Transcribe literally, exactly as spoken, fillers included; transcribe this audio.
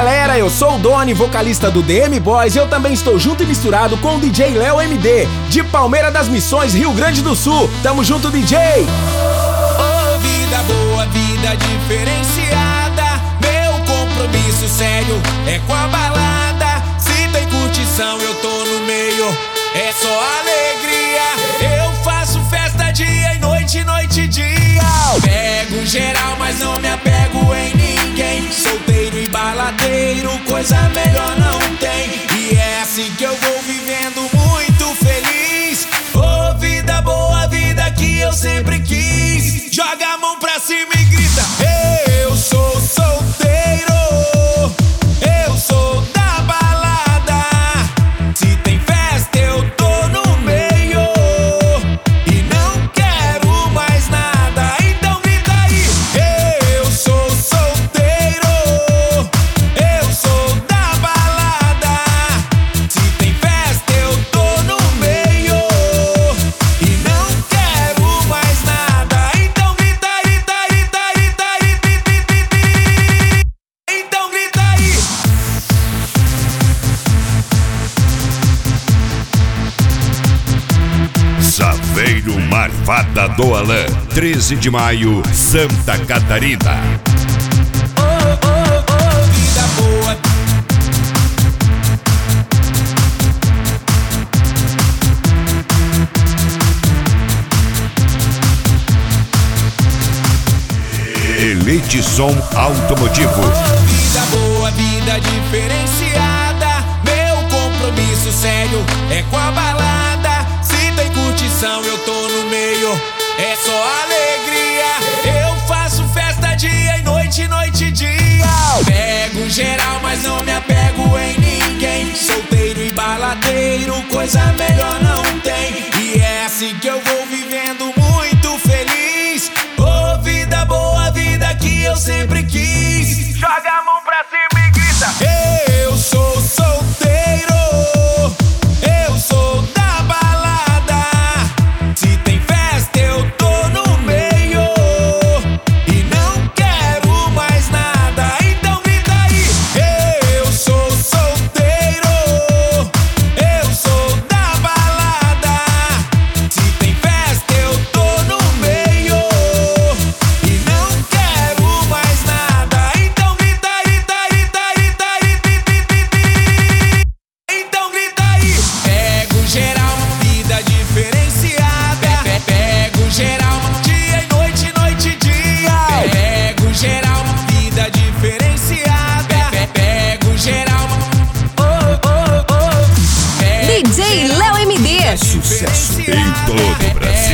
galera, eu sou o Doni, vocalista do D M Boys, e eu também estou junto e misturado com o D J Léo M D, de Palmeira das Missões, Rio Grande do Sul. Tamo junto, D J! Oh, vida boa, vida diferenciada, meu compromisso sério é com a balada. Se tem curtição eu tô no meio, é só alegria. Eu faço festa dia e noite, noite e dia. Pego geral, mas não me apego em ninguém. Solteiro e baladeiro, coisa melhor não tem. E é assim que eu vou vivendo muito feliz. Oh, vida boa, vida que eu sempre quis. Joga a mão pra cima e grita: eu sou solteiro, eu sou da balada. Se tem festa eu tô no meio e não quero mais nada. Então grita aí: eu sou solteiro, eu sou da balada. Se tem festa eu tô no meio e não quero mais nada. Então grita aí, grita aí, grita aí, grita aí. Então grita aí. Saveiro Marvada do Alã, treze de maio, Santa Catarina. Oh, oh, oh, vida boa. Elite Som Automotivo. Vida boa, vida diferenciada, meu compromisso sério é com a balada. Se tem curtição eu tô no meio, é só alegria. Eu faço festa dia e noite, noite e dia. Pego geral, mas não me apego em ninguém. Solteiro e baladeiro, coisa melhor não tem. E é assim que eu vou vivendo muito feliz. Oh, vida boa, vida que eu sempre quis. Joga a mão pra cima e grita: eu sou solteiro, eu sou da balada. Se tem festa eu tô no meio e não quero mais nada. Então grita aí: eu sou solteiro, eu sou da balada. Se tem festa eu tô no meio e não quero mais nada. Então grita aí, grita aí, grita aí, grita aí. Então grita aí: pego geral, vida diferenciada. Pego geral, dia e noite, noite e dia. Pego geral, vida diferenciada. Pego geral. Oh, oh, oh. D J Léo M D. Sucesso em todo o Brasil.